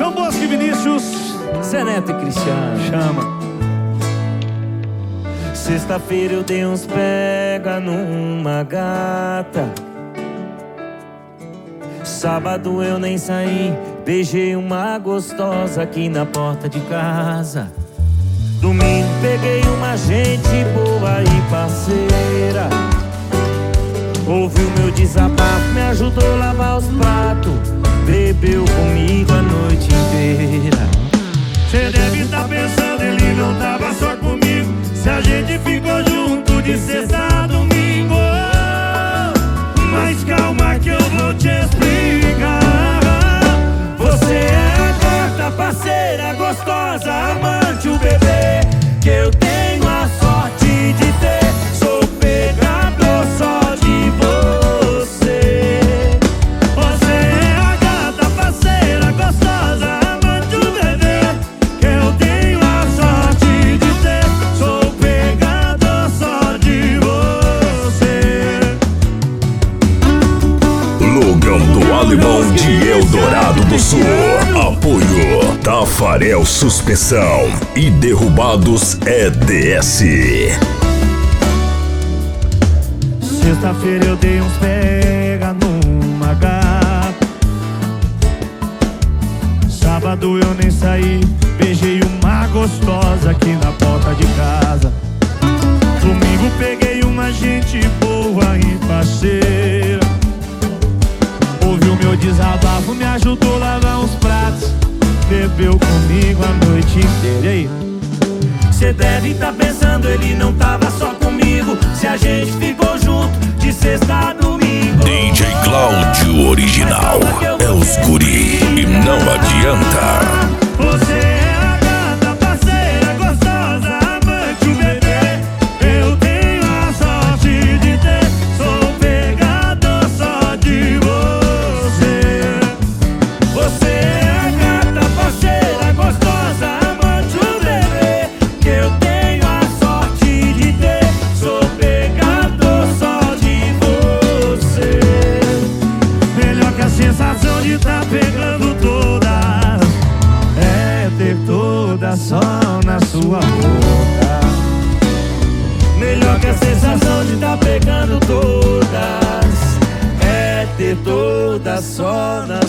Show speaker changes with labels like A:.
A: João Bosco e Vinícius,
B: Zé Neto e Cristiano.
A: chama.
B: Sexta-feira eu dei uns pega numa gata. Sábado eu nem saí, beijei uma gostosa aqui na porta de casa. Domingo peguei uma gente boa e parceira. Ouviu meu desabafo, me ajudou a lavar os pratos, bebeu comigo a noite inteira.
A: Cê deve tá pensando, ele não tava só comigo, se a gente ficou junto de sexta a domingo. Mas calma que eu vou te explicar. Você é a gata, parceira, gostosa, amante, o bebê que eu tenho a sorte de ter. Sou pegador só de você. Você é a gata, parceira, gostosa, amante, o bebê que eu tenho a sorte de ter. Sou pegador só de você.
C: Logão do Alemão de Eldorado do Sul. Apoio Tafarel Suspensão e Derrubados EDS.
A: Sexta-feira eu dei uns pega numa gata. Sábado eu nem saí, beijei uma gostosa aqui na porta de casa. Domingo peguei uma gente boa e parceira. Ouviu meu desabafo, me ajudou a lavar uns pratos, bebeu comigo a noite inteira. E aí?
B: Cê deve tá pensando, ele não tava só comigo, se a gente ficou junto de sexta a domingo.
C: DJ Cláudio Original é os guri e não adianta.
A: Você é a gata, parceira, gostosa, amante, o bebê eu tenho a sorte de ter. Sou pegador só de você. Você é a gata, parceira, gostosa, amante, o bebê que eu tenho a sorte de ter. Sou pegador só de você. Melhor que a sensação de tá pegando todas é ter toda só na sua boca.
B: Melhor que a sensação de tá pegando todas é ter todas só na